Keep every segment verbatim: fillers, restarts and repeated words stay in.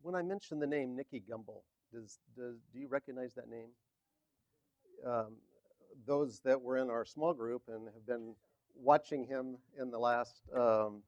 when I mentioned the name Nicky Gumbel, does, does do you recognize that name? Um, those that were in our small group and have been watching him in the last, um,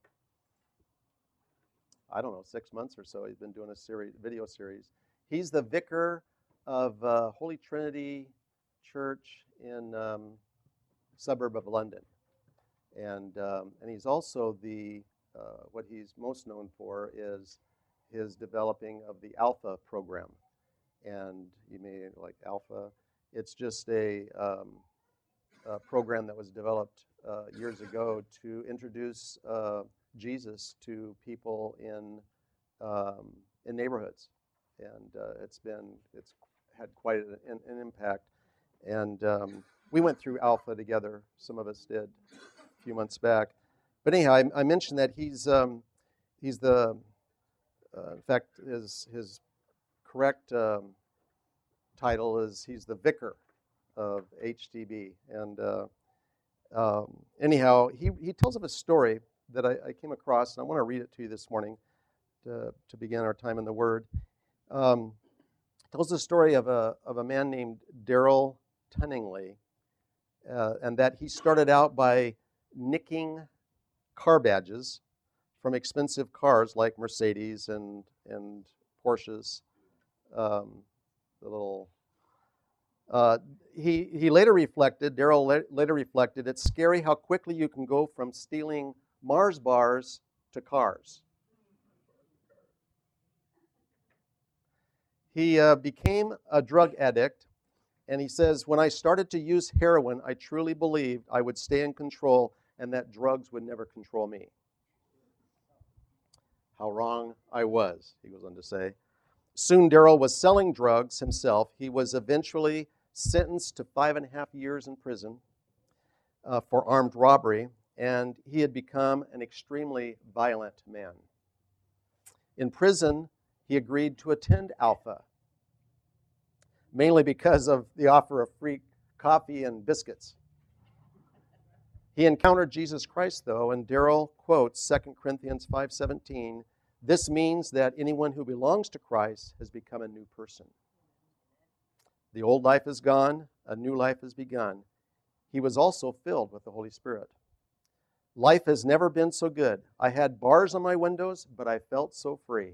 I don't know, six months or so, he's been doing a series, video series. He's the vicar of uh, Holy Trinity Church in um, suburb of London, and um, and he's also the uh, what he's most known for is his developing of the Alpha program, and you may like Alpha. It's just a, um, a program that was developed uh, years ago to introduce uh, Jesus to people in um, in neighborhoods, and uh, it's been it's had quite an, an impact. And um, we went through Alpha together. Some of us did a few months back. But anyhow, I, I mentioned that he's um, he's the uh, in fact his his correct um, title is he's the vicar of H T B. And uh, um, anyhow, he he tells of a story that I, I came across, and I want to read it to you this morning to to begin our time in the Word. Um, tells the story of a of a man named Darrell Tunningley, uh, and that he started out by nicking car badges from expensive cars like Mercedes and and Porsches. Um, the little uh, he he later reflected. Darrell la- later reflected. It's scary how quickly you can go from stealing Mars bars to cars. He uh, became a drug addict. And he says, when I started to use heroin, I truly believed I would stay in control and that drugs would never control me. How wrong I was, he goes on to say. Soon Darrell was selling drugs himself. He was eventually sentenced to five and a half years in prison uh, for armed robbery, and he had become an extremely violent man. In prison, he agreed to attend Alpha, mainly because of the offer of free coffee and biscuits. He encountered Jesus Christ, though, and Darrell quotes Second Corinthians five seventeen. This means that anyone who belongs to Christ has become a new person. The old life is gone, a new life has begun. He was also filled with the Holy Spirit. Life has never been so good. I had bars on my windows, but I felt so free.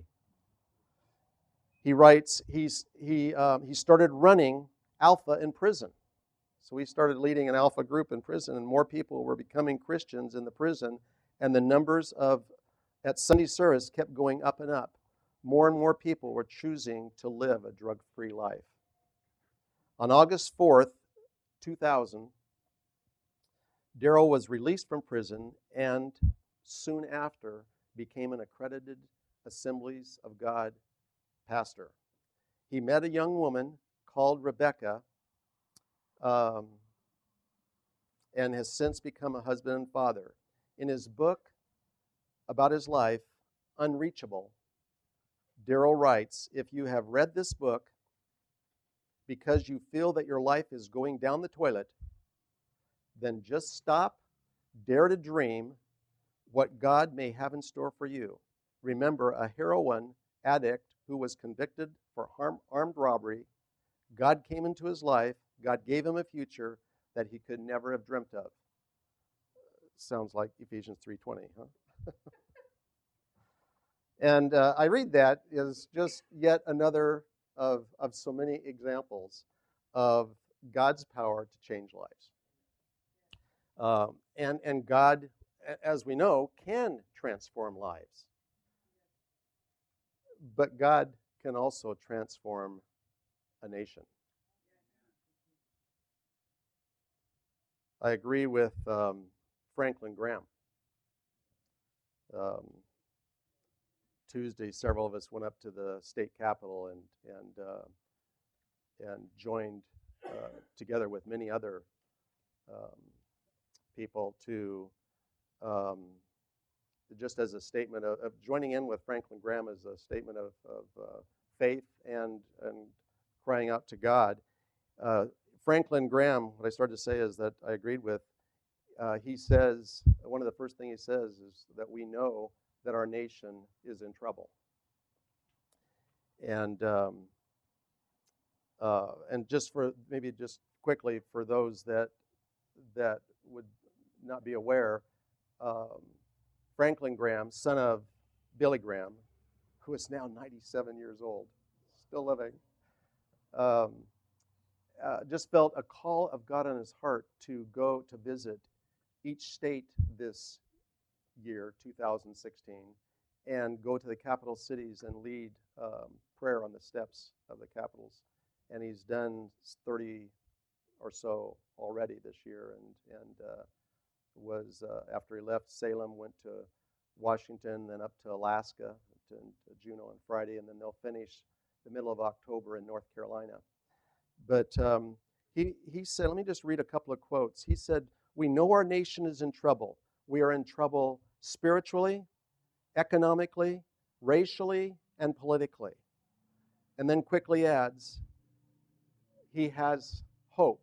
He writes, he's, he, um, he started running Alpha in prison. So he started leading an Alpha group in prison, and more people were becoming Christians in the prison, and the numbers of at Sunday service kept going up and up. More and more people were choosing to live a drug-free life. On August fourth, two thousand, Darrell was released from prison and soon after became an accredited Assemblies of God pastor. He met a young woman called Rebecca um, and has since become a husband and father. In his book about his life, Unreachable, Darrell writes, if you have read this book because you feel that your life is going down the toilet, then just stop, dare to dream what God may have in store for you. Remember, a heroin addict who was convicted for harm, armed robbery, God came into his life, God gave him a future that he could never have dreamt of. Sounds like Ephesians three twenty, huh? And uh, I read that as just yet another of, of so many examples of God's power to change lives. Um, and, and God, as we know, can transform lives. But God can also transform a nation. I agree with um, Franklin Graham. Um, Tuesday, several of us went up to the state capitol and and uh, and joined uh, together with many other um, people to um, just as a statement of, of joining in with Franklin Graham as a statement of, of uh, faith and and crying out to God. Uh, Franklin Graham, what I started to say is that I agreed with. Uh, he says, one of the first things he says is that we know that our nation is in trouble. And um, uh, and just for maybe just quickly for those that that would not be aware, um, Franklin Graham, son of Billy Graham, who is now ninety-seven years old, still living, um, uh, just felt a call of God on his heart to go to visit each state this year, two thousand sixteen, and go to the capital cities and lead um, prayer on the steps of the capitals. And he's done thirty or so already this year, and and uh, was uh, after he left Salem, went to Washington, then up to Alaska, to, to Juneau on Friday, and then they'll finish the middle of October in North Carolina. But um, he he said, let me just read a couple of quotes. He said, "We know our nation is in trouble. We are in trouble spiritually, economically, racially, and politically." And then quickly adds, he has hope.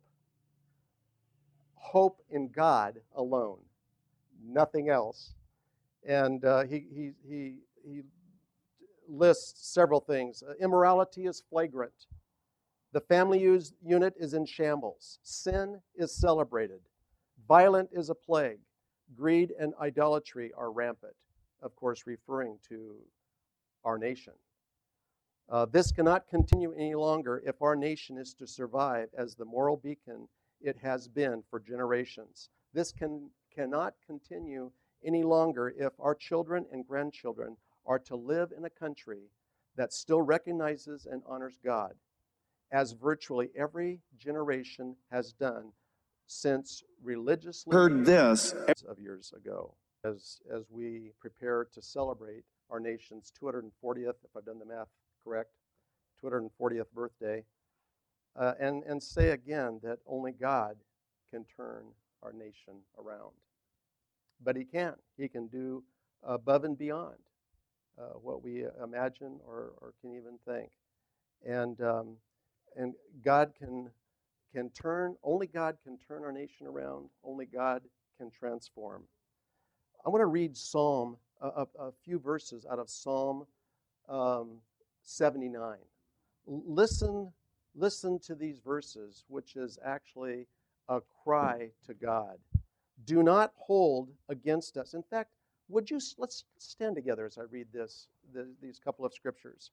Hope in God alone, nothing else. And uh, he, he, he, he lists several things. Uh, immorality is flagrant. The family use, unit is in shambles. Sin is celebrated. Violent is a plague. Greed and idolatry are rampant, of course, referring to our nation. Uh, this cannot continue any longer if our nation is to survive as the moral beacon it has been for generations. This can cannot continue any longer if our children and grandchildren are to live in a country that still recognizes and honors God, as virtually every generation has done since religiously heard this of years ago. As as we prepare to celebrate our nation's two hundred fortieth, if I've done the math correct, two hundred fortieth birthday, uh, and and say again that only God can turn our nation around. But He can. He can do above and beyond uh, what we imagine or, or can even think. And um, and God can can turn. Only God can turn our nation around. Only God can transform. I want to read Psalm a, a, a few verses out of Psalm um, seventy-nine. Listen, listen to these verses, which is actually a cry to God. Do not hold against us. In fact, would you let's stand together as I read this, the, these couple of scriptures.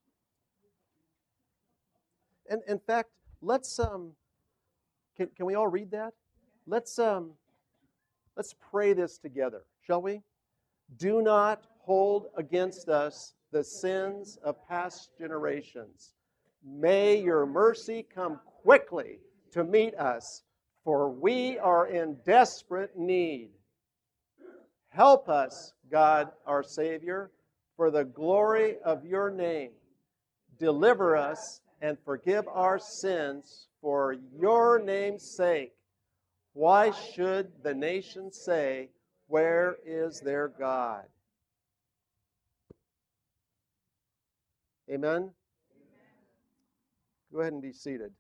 And in fact, let's um, can can we all read that? Let's um, let's pray this together, shall we? Do not hold against us the sins of past generations. May your mercy come quickly to meet us, for we are in desperate need. Help us, God our Savior, for the glory of your name. Deliver us and forgive our sins for your name's sake. Why should the nations say, where is their God? Amen? Go ahead and be seated.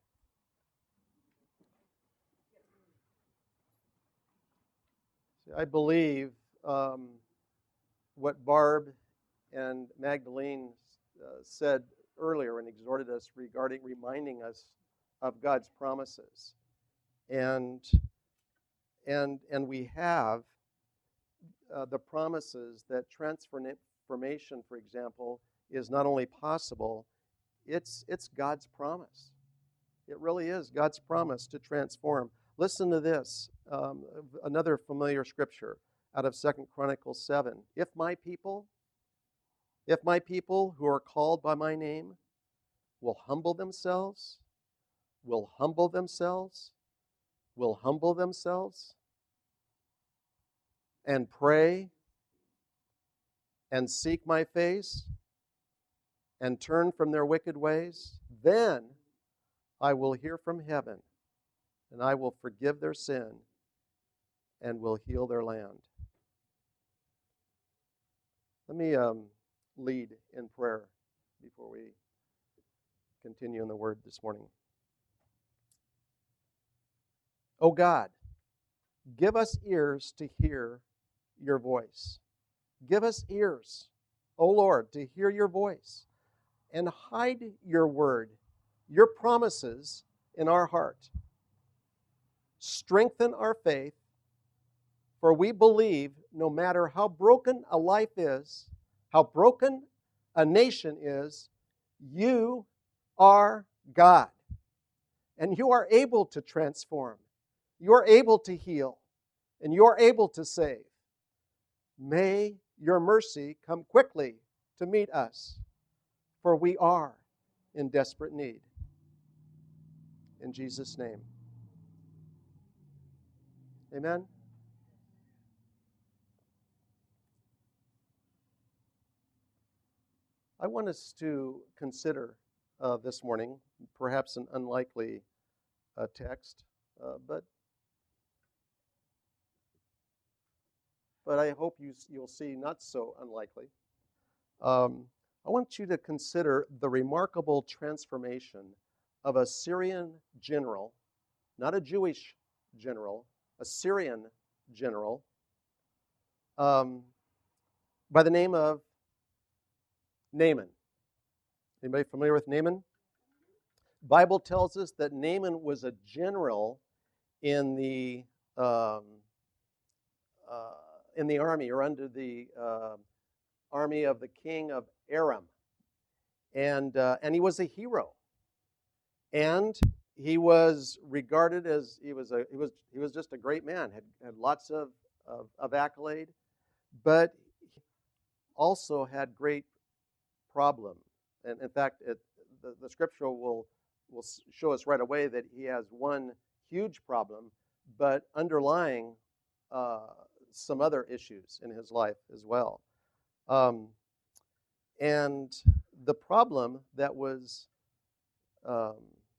I believe um, what Barb and Magdalene uh, said earlier and exhorted us regarding reminding us of God's promises. And and and we have uh, the promises that transformation, for example, is not only possible, it's it's God's promise. It really is God's promise to transform. Listen to this, um, another familiar scripture out of Second Chronicles seven. If my people, if my people who are called by my name will humble themselves, will humble themselves, will humble themselves, and pray, and seek my face, and turn from their wicked ways, then I will hear from heaven, and I will forgive their sin, and will heal their land. Let me um, lead in prayer before we continue in the Word this morning. Oh God, give us ears to hear your voice. Give us ears, O Lord, to hear your voice. and hide your word, your promises in our heart. Strengthen our faith, for we believe no matter how broken a life is, how broken a nation is, you are God. And you are able to transform. You are able to heal. And you are able to save. May your mercy come quickly to meet us, for we are in desperate need. In Jesus' name. Amen. I want us to consider uh, this morning, perhaps an unlikely uh, text, uh, but but I hope you you'll see not so unlikely. Um, I want you to consider the remarkable transformation of a Syrian general, not a Jewish general, a Syrian general, um, by the name of Naaman. Anybody familiar with Naaman? The Bible tells us that Naaman was a general in the um, uh, in the army, or under the uh, army of the king of Aram, and uh, and he was a hero, and he was regarded as he was a he was he was just a great man, had had lots of of, of accolade, but he also had great problem. And in fact, it, the, the scripture will will show us right away that he has one huge problem, but underlying uh, some other issues in his life as well. Um, and the problem that was um,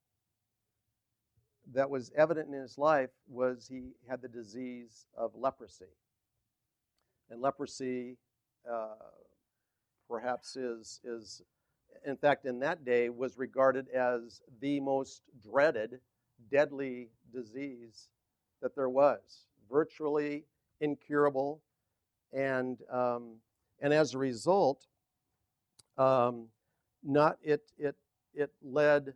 that was evident in his life was he had the disease of leprosy. And leprosy uh, perhaps is is in fact, in that day, was regarded as the most dreaded, deadly disease that there was, virtually incurable, and um, and as a result, um, not it it it led.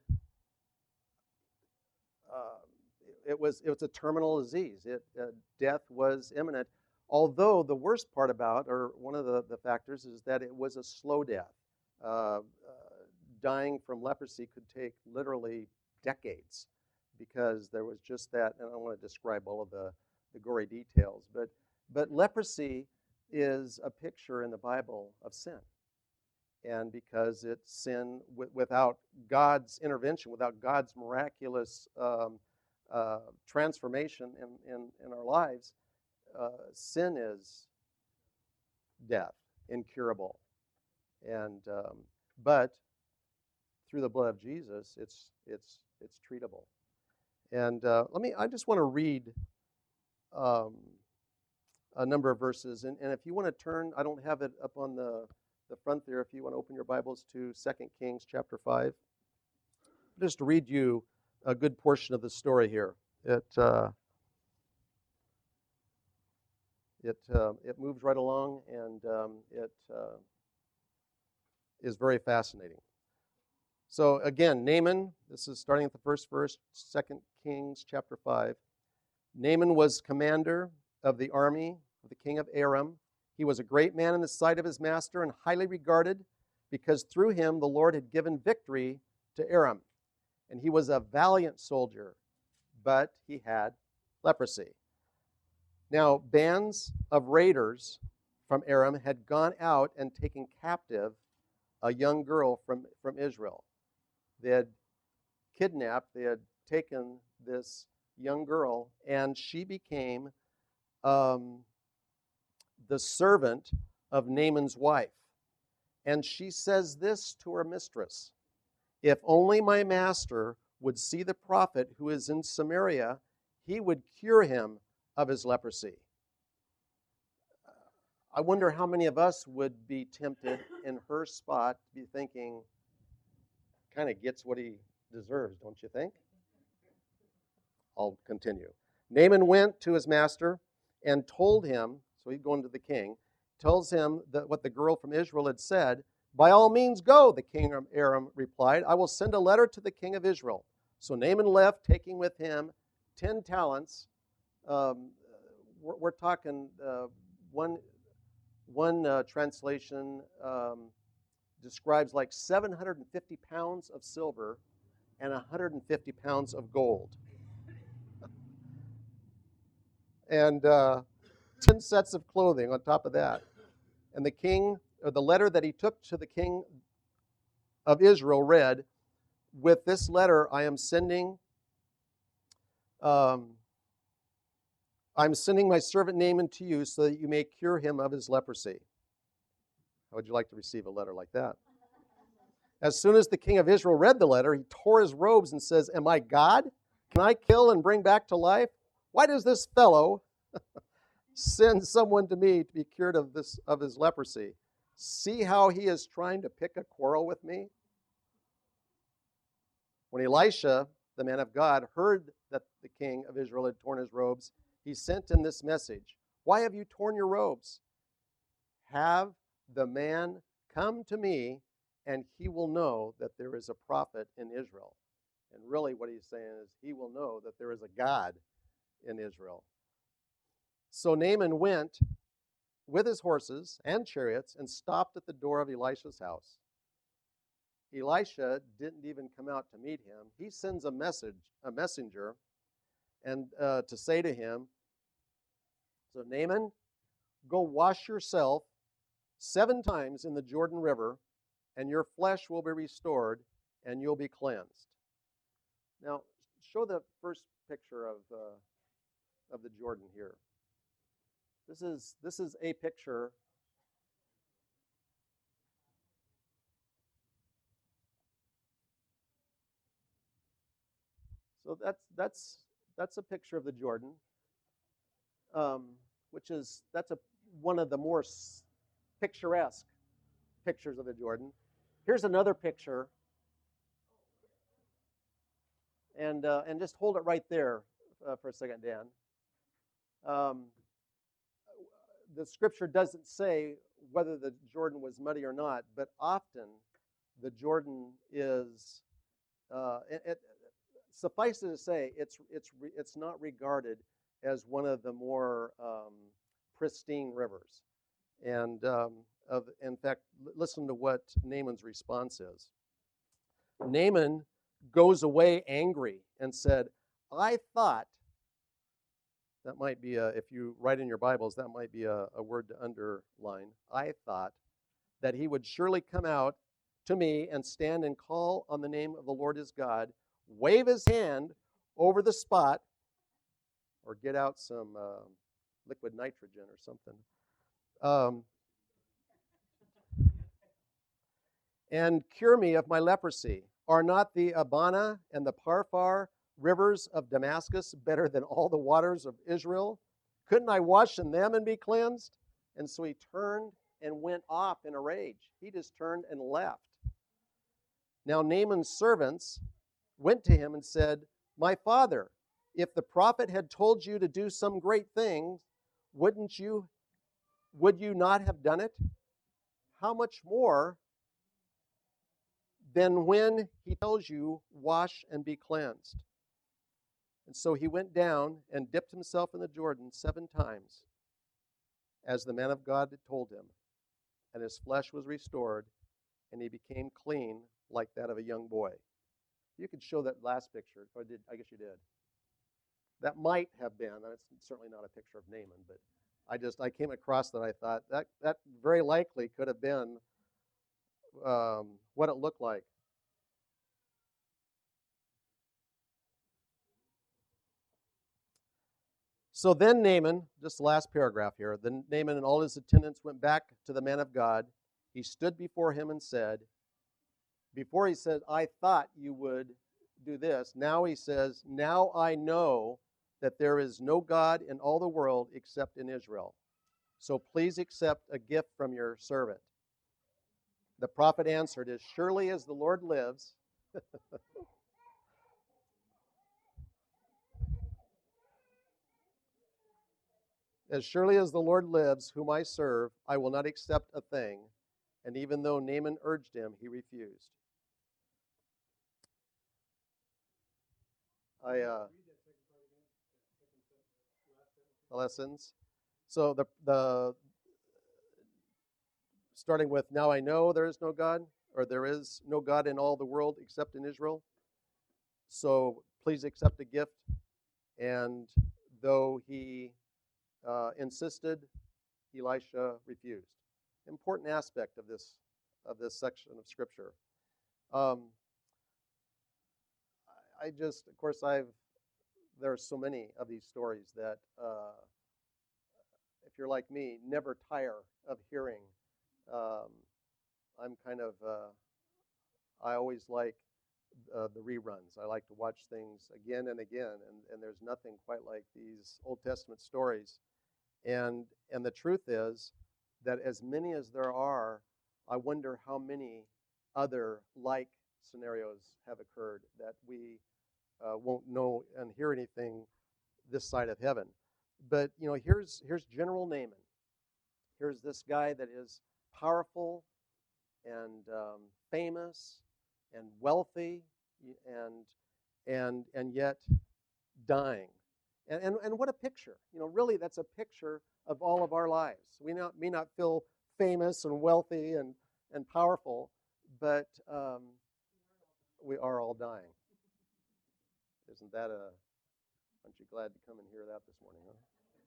Uh, it was it was a terminal disease. It uh, death was imminent. Although the worst part about, or one of the, the factors, is that it was a slow death. Uh, uh, dying from leprosy could take literally decades, because there was just that, and I don't want to describe all of the, the gory details, but but leprosy is a picture in the Bible of sin. And because it's sin w- without God's intervention, without God's miraculous um, uh, transformation in, in, in our lives, uh, sin is death, incurable. And um, but through the blood of Jesus, it's it's it's treatable. And uh, let me. I just want to read um, a number of verses, and, and if you want to turn, I don't have it up on the the front there. If you want to open your Bibles to Second Kings chapter five, just to read you a good portion of the story here. It uh, it uh, it moves right along, and um, it uh, is very fascinating. So again, Naaman, this is starting at the first verse, Second Kings chapter five. Naaman was commander of the army of the king of Aram. He was a great man in the sight of his master and highly regarded, because through him the Lord had given victory to Aram. And he was a valiant soldier, but he had leprosy. Now, bands of raiders from Aram had gone out and taken captive a young girl from, from Israel. They had kidnapped, they had taken this young girl, and she became um, the servant of Naaman's wife. And she says this to her mistress: "If only my master would see the prophet who is in Samaria, he would cure him of his leprosy." I wonder how many of us would be tempted in her spot to be thinking, kind of gets what he deserves, don't you think? I'll continue. Naaman went to his master and told him, so he'd go into the king, tells him that what the girl from Israel had said, By all means go, the king of Aram replied. I will send a letter to the king of Israel. So Naaman left, taking with him ten talents. Um, we're, we're talking uh, one, one uh, translation um, describes like seven hundred fifty pounds of silver and one hundred fifty pounds of gold. And uh, ten sets of clothing on top of that. And the king, or the letter that he took to the king of Israel read, with this letter I am sending, um, I'm sending my servant Naaman to you so that you may cure him of his leprosy. How would you like to receive a letter like that? As soon as the king of Israel read the letter, he tore his robes and says, am I God? Can I kill and bring back to life? Why does this fellow send someone to me to be cured of this of his leprosy? See how he is trying to pick a quarrel with me? When Elisha, the man of God, heard that the king of Israel had torn his robes, he sent him this message. Why have you torn your robes? Have the man come to me, and he will know that there is a prophet in Israel. And really what he's saying is he will know that there is a God in Israel. So Naaman went with his horses and chariots and stopped at the door of Elisha's house. Elisha didn't even come out to meet him. He sends a message, a messenger, and uh, to say to him, so Naaman, go wash yourself seven times in the Jordan River, and your flesh will be restored, and you'll be cleansed. Now, show the first picture of uh, of the Jordan here. This is this is a picture. So that's that's that's a picture of the Jordan, um, which is that's a one of the more picturesque pictures of the Jordan. Here's another picture, and uh, and just hold it right there uh, for a second, Dan. Um, the scripture doesn't say whether the Jordan was muddy or not, but often the Jordan is. Uh, it, it, suffice it to say, it's it's it's not regarded as one of the more um, pristine rivers. And um, of, in fact, listen to what Naaman's response is. Naaman goes away angry and said, I thought, that might be a, if you write in your Bibles, that might be a, a word to underline. I thought that he would surely come out to me and stand and call on the name of the Lord his God, wave his hand over the spot, or get out some uh, liquid nitrogen or something, um, and cure me of my leprosy. Are not the Abana and the Parfar rivers of Damascus better than all the waters of Israel? Couldn't I wash in them and be cleansed? And so he turned and went off in a rage. He just turned and left. Now Naaman's servants went to him and said, my father, if the prophet had told you to do some great thing, wouldn't you, would you not have done it? How much more than when he tells you, wash and be cleansed? And so he went down and dipped himself in the Jordan seven times, as the man of God had told him, and his flesh was restored, and he became clean like that of a young boy. You could show that last picture, or did I guess you did. That might have been, it's certainly not a picture of Naaman, but I just, I came across that, I thought, that, that very likely could have been um, what it looked like. So then Naaman, just the last paragraph here, then Naaman and all his attendants went back to the man of God. He stood before him and said, before he said, I thought you would do this. Now he says, now I know that there is no God in all the world except in Israel. So please accept a gift from your servant. The prophet answered, as surely as the Lord lives, as surely as the Lord lives, whom I serve, I will not accept a thing. And even though Naaman urged him, he refused. I uh, the lessons. So the the starting with, now I know there is no God, or there is no God in all the world except in Israel. So please accept the gift. And though he uh, insisted, Elisha refused. Important aspect of this of this section of Scripture. Um, I just, of course, I've there are so many of these stories that, uh, if you're like me, never tire of hearing. Um, I'm kind of uh, I always like uh, the reruns. I like to watch things again and again, and, and there's nothing quite like these Old Testament stories. And and the truth is that as many as there are, I wonder how many other like scenarios have occurred that we uh, won't know and hear anything this side of heaven. But you know, here's here's General Naaman. Here's this guy that is powerful and um, famous and wealthy and and and yet dying. And, and and what a picture. You know, really that's a picture of all of our lives. We not, may not feel famous and wealthy and, and powerful, but um, we are all dying. Isn't that a, aren't you glad to come and hear that this morning, huh?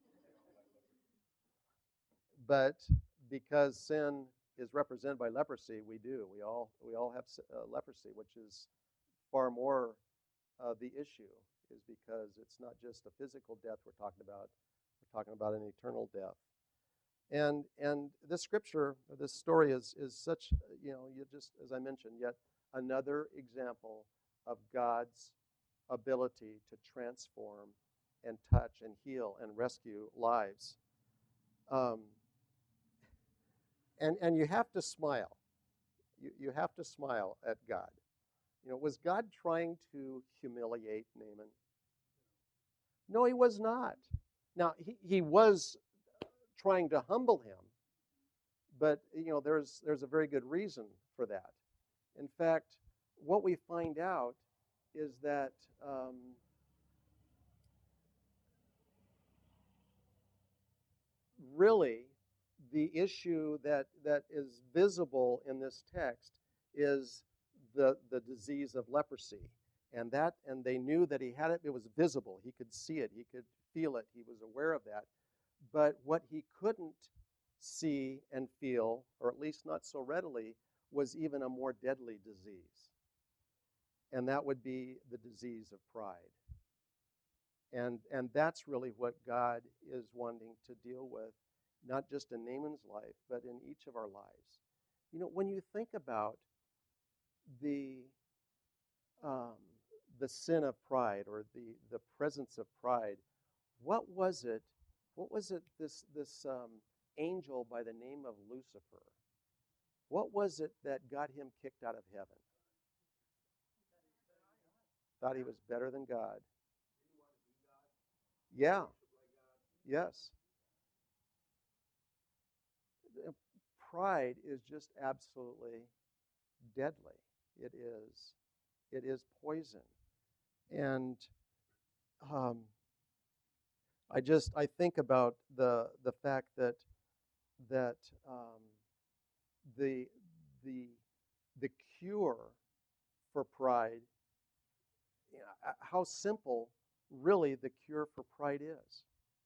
But because sin is represented by leprosy, we do. We all we all have uh, leprosy, which is far more uh, the issue, is because it's not just a physical death we're talking about. We're talking about an eternal death. And and this scripture, or this story is is such, you know, you just, as I mentioned, yet another example of God's ability to transform and touch and heal and rescue lives. Um, and and you have to smile. You you have to smile at God. You know, was God trying to humiliate Naaman? No, he was not. Now, he, he was trying to humble him, but, you know, there's there's a very good reason for that. In fact, what we find out is that um, really the issue that, that is visible in this text is the, the disease of leprosy. And that, and they knew that he had it. It was visible. He could see it. He could feel it. He was aware of that. But what he couldn't see and feel, or at least not so readily, was even a more deadly disease. And that would be the disease of pride. And, and that's really what God is wanting to deal with, not just in Naaman's life, but in each of our lives. You know, when you think about the um, the sin of pride, or the, the presence of pride, what was it? What was it? This this um, angel by the name of Lucifer. What was it that got him kicked out of heaven? Thought he was better than God. Yeah. Yes. Pride is just absolutely deadly. It is. It is poison. And um, I just I think about the the fact that that um, the the the cure for pride, you know, how simple really the cure for pride is.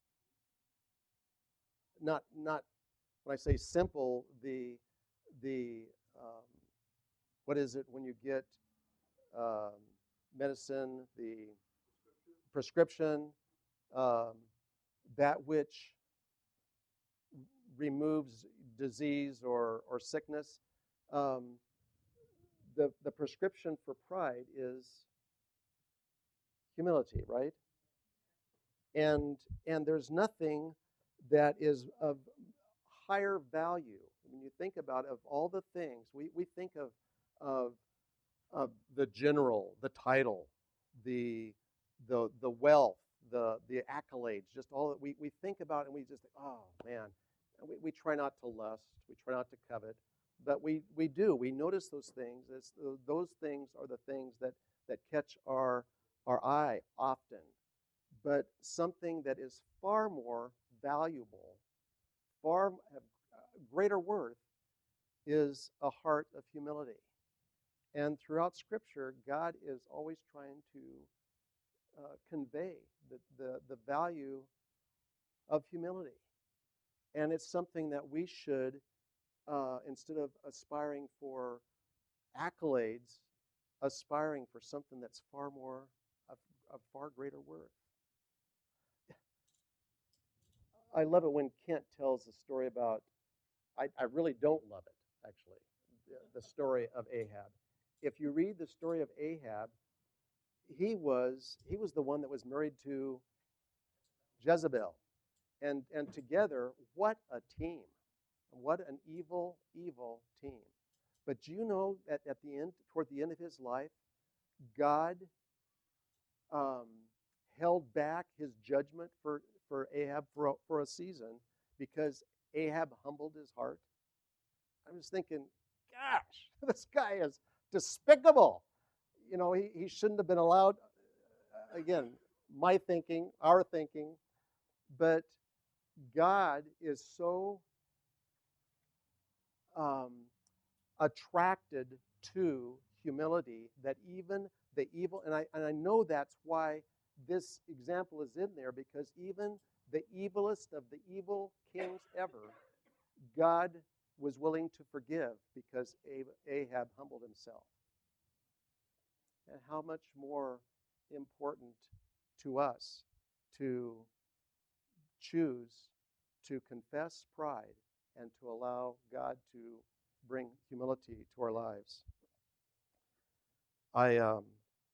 Not not when I say simple, the the um, what is it when you get um, medicine, the prescription, um, that which removes disease or, or sickness. Um, the, the prescription for pride is humility, right? And and there's nothing that is of higher value. When you think about, of all the things, we, we think of, of of the general, the title, the the the wealth, the the accolades, just all that we, we think about, and we just think, oh man, we, we try not to lust, we try not to covet. but we, we do. We notice those things. It's, those things are the things that, that catch our, our eye often. But something that is far more valuable, far have greater worth, is a heart of humility. And throughout Scripture, God is always trying to uh, convey the, the, the value of humility. And it's something that we should, uh, instead of aspiring for accolades, aspiring for something that's far more, of, of far greater worth. I love it when Kent tells the story about, I, I really don't love it, actually, the, the story of Ahab. If you read the story of Ahab, he was he was the one that was married to Jezebel. And, and together, what a team. What an evil, evil team. But do you know that at the end, toward the end of his life, God um, held back his judgment for, for Ahab for a, for a season because Ahab humbled his heart? I was thinking, gosh, this guy is despicable. You know, he, he shouldn't have been allowed, again, my thinking, our thinking, but God is so um, attracted to humility that even the evil, and I, and I know that's why this example is in there, because even the evilest of the evil kings ever, God was willing to forgive because Ahab humbled himself. And how much more important to us to choose to confess pride and to allow God to bring humility to our lives. I um,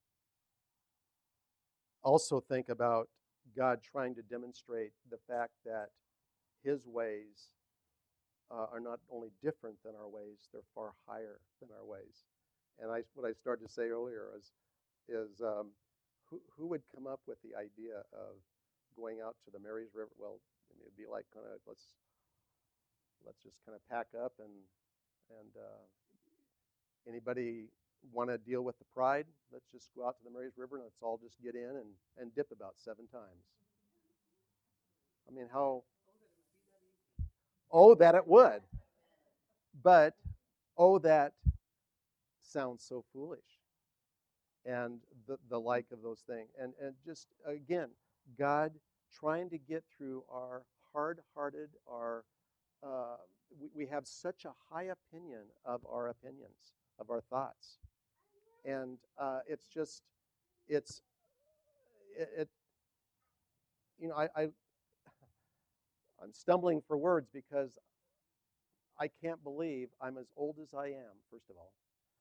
also think about God trying to demonstrate the fact that his ways uh, are not only different than our ways, they're far higher than our ways. And I, what I started to say earlier is, is um, who, who would come up with the idea of going out to the Marys River? Well, I mean, it'd be like kind of let's let's just kind of pack up and and uh, anybody want to deal with the pride? Let's just go out to the Marys River and let's all just get in and, and dip about seven times. I mean, how? Oh, that it would. But, oh, that sounds so foolish. And the, the like of those things. And, and just, again, God trying to get through our hard-hearted, our, uh, we, we have such a high opinion of our opinions, of our thoughts. And uh, it's just, it's, it, it you know, I, I, I'm stumbling for words because I can't believe I'm as old as I am, first of all.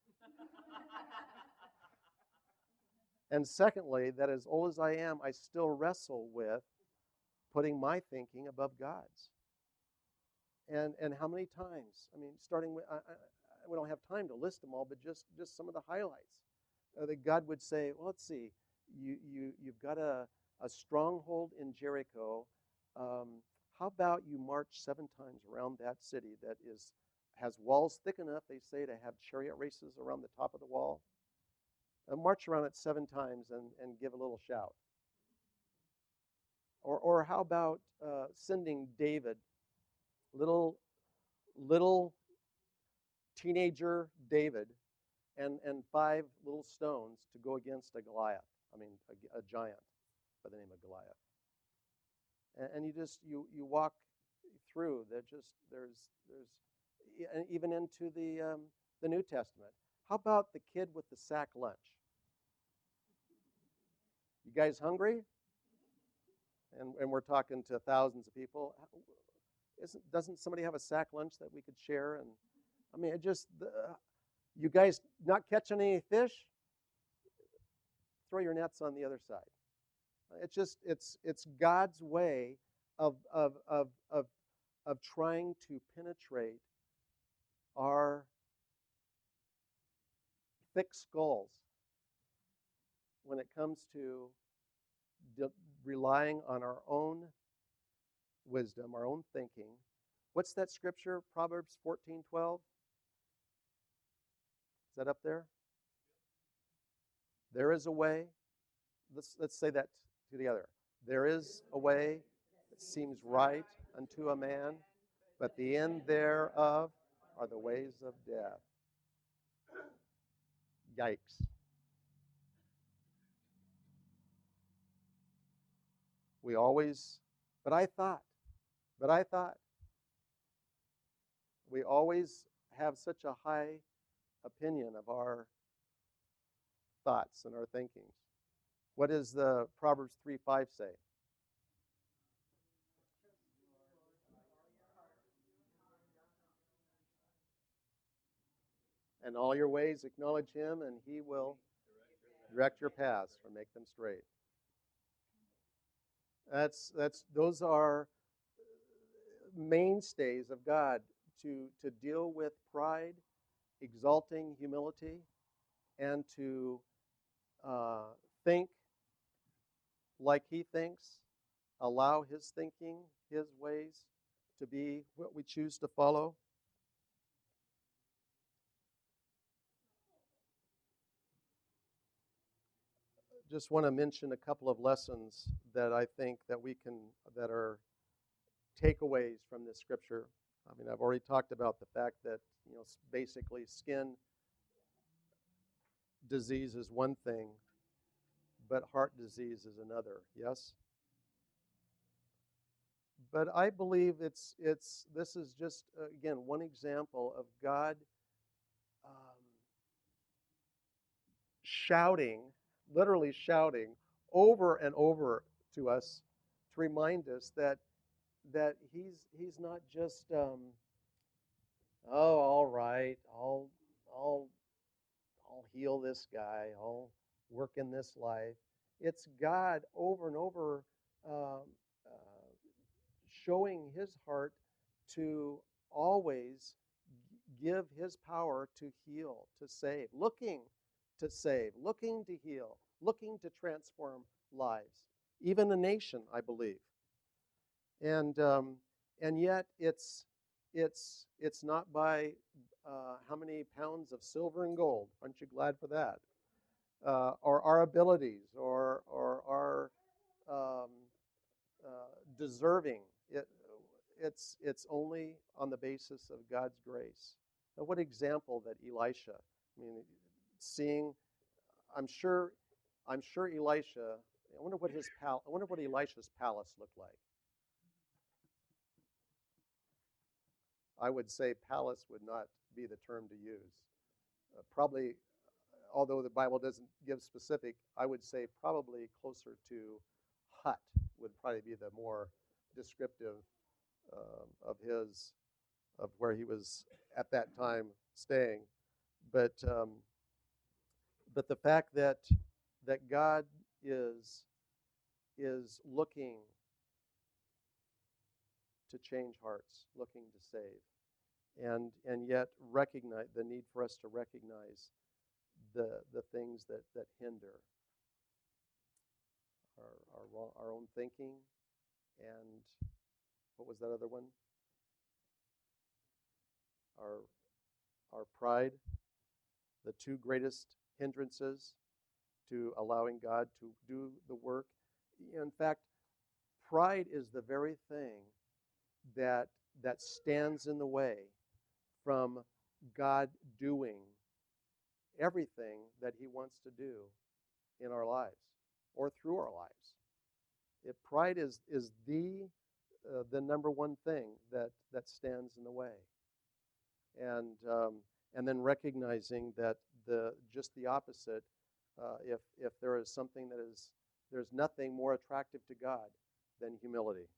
And secondly, that as old as I am, I still wrestle with putting my thinking above God's. And and how many times? I mean, starting with, I, I, we don't have time to list them all, but just, just some of the highlights. Uh, that God would say, well, let's see, you, you, you've got a, a stronghold in Jericho. Um, how about you march seven times around that city that is has walls thick enough, they say, to have chariot races around the top of the wall? Uh, march around it seven times and, and give a little shout. Or, or how about uh, sending David, little, little teenager David, and, and five little stones to go against a Goliath, I mean, a, a giant by the name of Goliath. And, and you just, you, you walk through, there just, there's, there's, and even into the, um, the New Testament. How about the kid with the sack lunch? You guys hungry? And, and we're talking to thousands of people. Isn't, doesn't somebody have a sack lunch that we could share? And I mean, it just, uh, you guys not catching any fish? Throw your nets on the other side. It's just, it's it's God's way of of of of of trying to penetrate our thick skulls when it comes to de- relying on our own wisdom, our own thinking. What's that scripture? Proverbs fourteen twelve. that up there? There is a way. Let's, let's say that together. There is a way that seems right unto a man, but the end thereof are the ways of death. Yikes. We always, but I thought, but I thought, we always have such a high opinion of our thoughts and our thinkings. What does the Proverbs three five say? And all your ways acknowledge him, and he will direct your paths or make them straight. That's that's those are mainstays of God to to deal with pride, exalting humility, and to uh, think like he thinks, allow his thinking, his ways to be what we choose to follow. Just want to mention a couple of lessons that I think that we can that are takeaways from this scripture. I mean, I've already talked about the fact that, you know, basically skin disease is one thing, but heart disease is another. Yes? But I believe it's it's this is just uh, again one example of God um, shouting, literally shouting over and over to us to remind us that that he's he's not just um, oh, all right, I'll I'll I'll heal this guy, I'll work in this life. It's God over and over um, uh, showing his heart to always give his power to heal, to save, looking to save, looking to heal, looking to transform lives, even a nation, I believe. And um, and yet it's it's it's not by uh, how many pounds of silver and gold. Aren't you glad for that? Uh, or our abilities, or or our um, uh, deserving. It, it's it's only on the basis of God's grace. Now, what example that Elisha? I mean, seeing. I'm sure. I'm sure Elisha. I wonder what his pal. I wonder what Elisha's palace looked like. I would say palace would not be the term to use. Uh, probably, although the Bible doesn't give specific, I would say probably closer to hut would probably be the more descriptive uh, of his, of where he was at that time staying. But um, but the fact that that God is is looking to change hearts, looking to save, and and yet recognize the need for us to recognize the the things that that hinder our our, our own thinking, and what was that other one? Our our pride, the two greatest hindrances to allowing God to do the work. In fact, pride is the very thing that that stands in the way from God doing everything that he wants to do in our lives or through our lives. If pride is is the uh, the number one thing that that stands in the way, and um, and then recognizing that the just the opposite. Uh, if if there is something that is there's nothing more attractive to God than humility.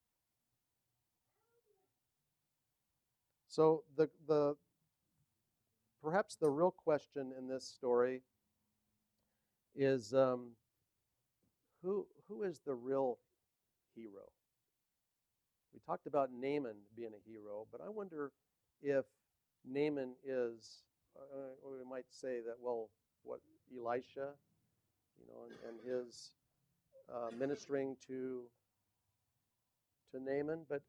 So the the perhaps the real question in this story is um, who who is the real hero? We talked about Naaman being a hero, but I wonder if Naaman is, uh, or we might say that, well, what, Elisha, you know, and, and his uh, ministering to to Naaman, but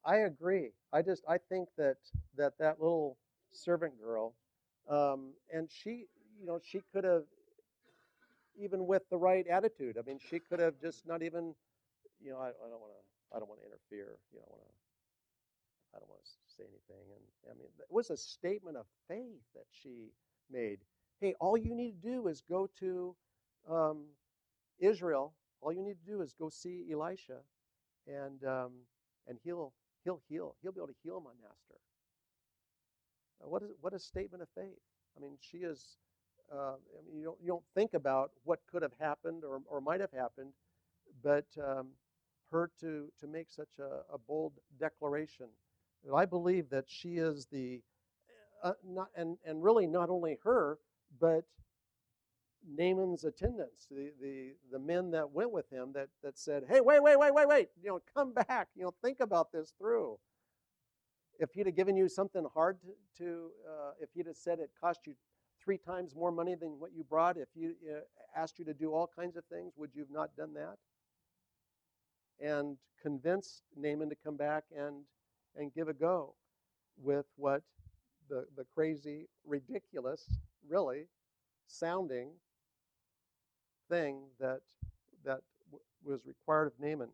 I agree. I just I think that that that little servant girl, um, and she, you know, she could have, even with the right attitude. I mean, she could have just not even, you know, I, I don't want to I don't want to interfere. You know, I want to I don't want to say anything. And I mean, it was a statement of faith that she made. Hey, all you need to do is go to um, Israel. All you need to do is go see Elisha, and um, and he'll he'll heal. He'll be able to heal my master. Uh, What is what a statement of faith. I mean, she is. Uh, I mean, you don't you don't think about what could have happened or or might have happened, but um, her to to make such a, a bold declaration. I believe that she is the uh, not and and really not only her, but Naaman's attendants, the, the the men that went with him that that said, "Hey, wait, wait, wait, wait, wait! You know, come back. You know, think about this through." If he'd have given you something hard to, to uh, if he'd have said it cost you three times more money than what you brought, if you uh, asked you to do all kinds of things, would you have not done that? And convinced Naaman to come back and and give a go with what the the crazy, ridiculous, really sounding thing that that w- was required of Naaman.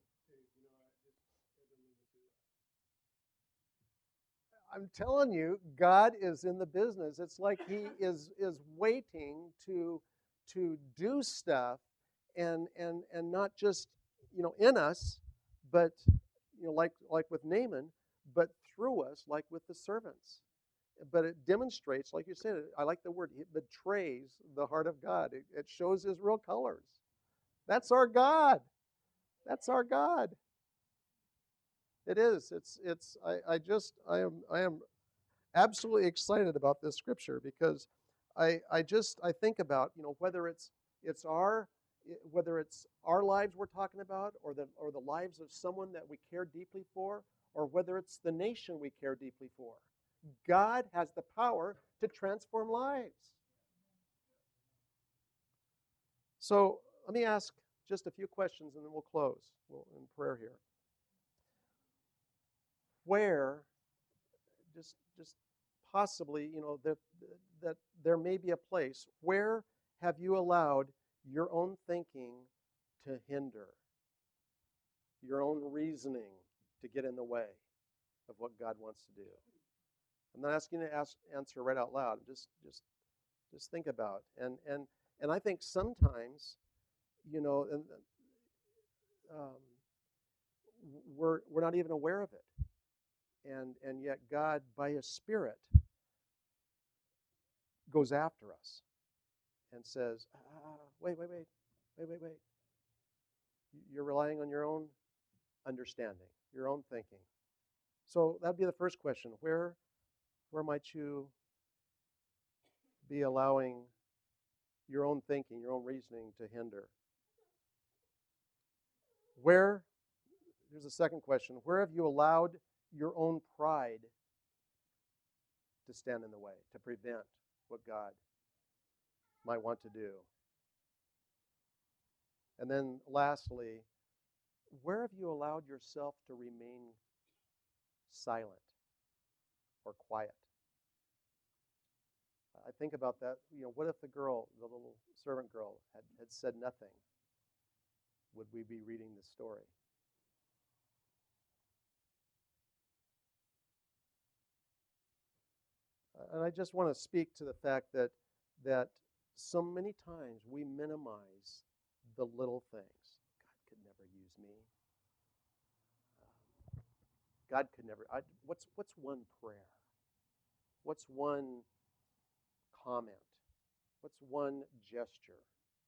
I'm telling you, God is in the business. It's like He is is waiting to to do stuff, and and and not just, you know, in us, but, you know, like like with Naaman, but through us, like with the servants. But it demonstrates, like you said, I like the word, it betrays the heart of God. It, it shows His real colors. That's our God. That's our God. It is. It's it's. I, I just I am I am absolutely excited about this scripture because I I just I think about, you know, whether it's it's our whether it's our lives we're talking about, or the or the lives of someone that we care deeply for, or whether it's the nation we care deeply for. God has the power to transform lives. So let me ask just a few questions and then we'll close. We'll in prayer here. Where just just possibly, you know, that that there may be a place where have you allowed your own thinking to hinder, your own reasoning to get in the way of what God wants to do? I'm not asking you to ask, answer right out loud. Just just just think about it. and and and I think sometimes, you know, and um, we're we're not even aware of it, and and yet God by His Spirit goes after us and says, ah, wait, wait, wait, wait, wait, wait. You're relying on your own understanding, your own thinking. So that'd be the first question. Where, where might you be allowing your own thinking, your own reasoning to hinder? Where, here's the second question. Where have you allowed your own pride to stand in the way, to prevent what God might want to do? And then lastly, where have you allowed yourself to remain silent or quiet? I think about that. You know, what if the girl, the little servant girl, had, had said nothing? Would we be reading this story? And I just want to speak to the fact that that so many times we minimize the little things. God could never use me. Um, God could never. I, what's what's one prayer? What's one comment? What's one gesture?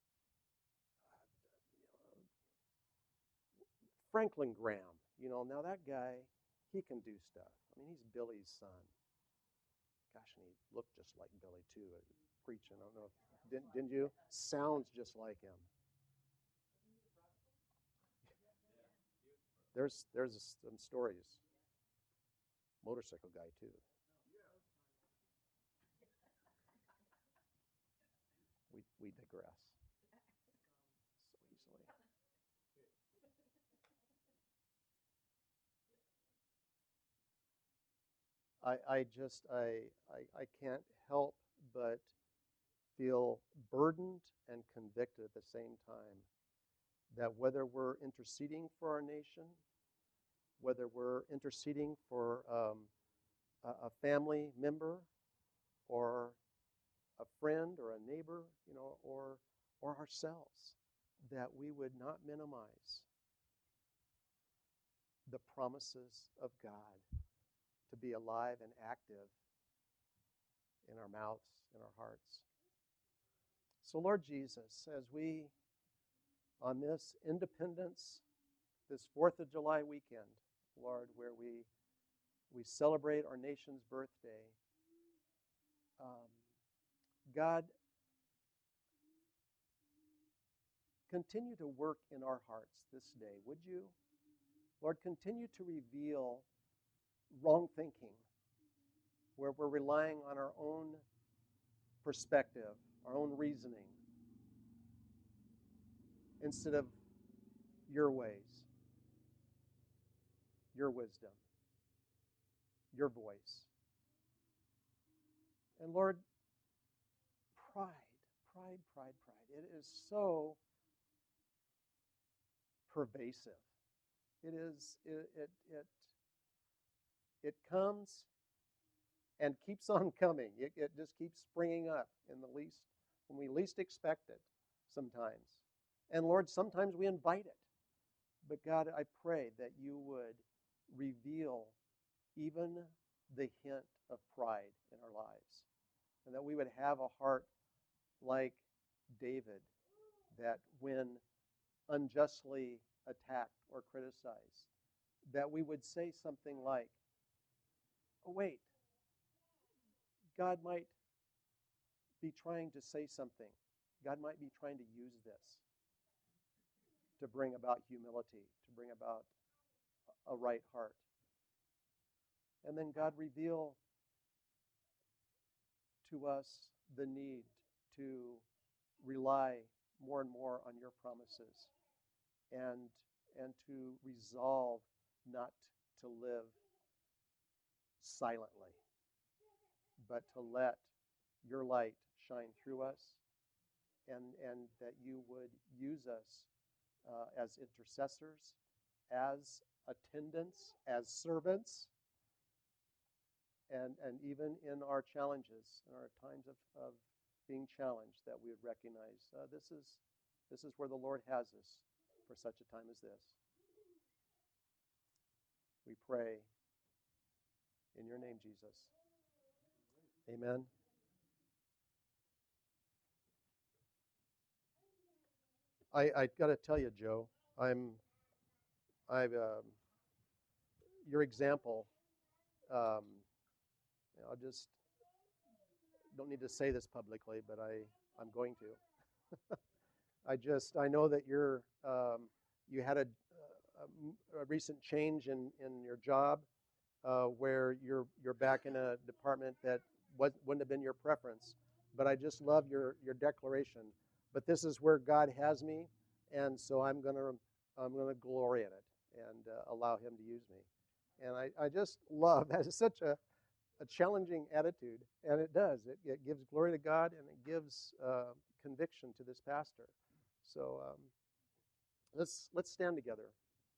Franklin Graham, you know, now that guy, he can do stuff. I mean, he's Billy's son. Gosh, and he looked just like Billy, too, uh, preaching. I don't know if, didn't, didn't you? Sounds just like him. There's there's some stories. Motorcycle guy, too. We, we digress so easily. I, I just, I, I, I can't help but feel burdened and convicted at the same time that whether we're interceding for our nation, whether we're interceding for um, a, a family member or a friend or a neighbor, you know, or or ourselves, that we would not minimize the promises of God to be alive and active in our mouths, in our hearts. So, Lord Jesus, as we, on this Independence, this fourth of July weekend, Lord, where we we celebrate our nation's birthday, um, God, continue to work in our hearts this day, would you? Lord, continue to reveal wrong thinking, where we're relying on our own perspective, our own reasoning, instead of your ways, your wisdom, your voice. And Lord, pride, pride, pride, pride. It is so pervasive. It is, it, it, it, it comes and keeps on coming. It, it just keeps springing up in the least, when we least expect it sometimes. And Lord, sometimes we invite it. But God, I pray that you would reveal even the hint of pride in our lives. And that we would have a heart like David, that when unjustly attacked or criticized, that we would say something like, oh, wait, God might be trying to say something. God might be trying to use this to bring about humility, to bring about a right heart. And then God, reveal to us the need to rely more and more on your promises, and and to resolve not to live silently, but to let your light shine through us, and, and that you would use us uh, as intercessors, as attendants, as servants, and, and even in our challenges, in our times of, of being challenged, that we would recognize uh, this is this is where the Lord has us for such a time as this. We pray in your name, Jesus. Amen. I I got to tell you, Joe, I'm I've um, your example. Um, I just don't need to say this publicly, but I I'm going to. I just I know that you're um, you had a, a, a recent change in, in your job uh, where you're you're back in a department that was, wouldn't have been your preference. But I just love your your declaration. But this is where God has me, and so I'm gonna I'm gonna glory in it and uh, allow Him to use me. And I, I just love that. It's such a a challenging attitude, and it does. It, it gives glory to God, and it gives uh, conviction to this pastor. So um, let's let's stand together.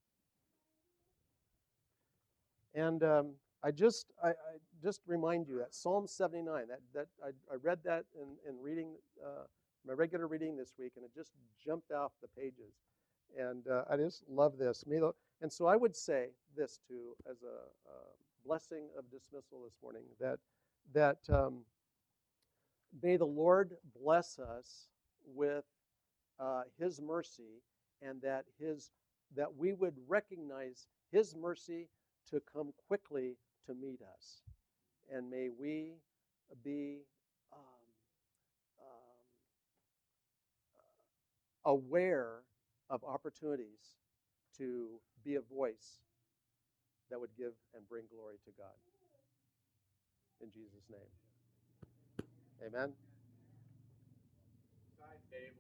And um, I just I, I just remind you that Psalm seventy-nine. That that I, I read that in, in reading uh, my regular reading this week, and it just jumped off the pages. And uh, I just love this. And so I would say this too, as a, a blessing of dismissal this morning, that that um, may the Lord bless us with uh, His mercy, and that His that we would recognize His mercy to come quickly to meet us, and may we be um, um, aware of opportunities to be a voice that would give and bring glory to God. In Jesus' name. Amen.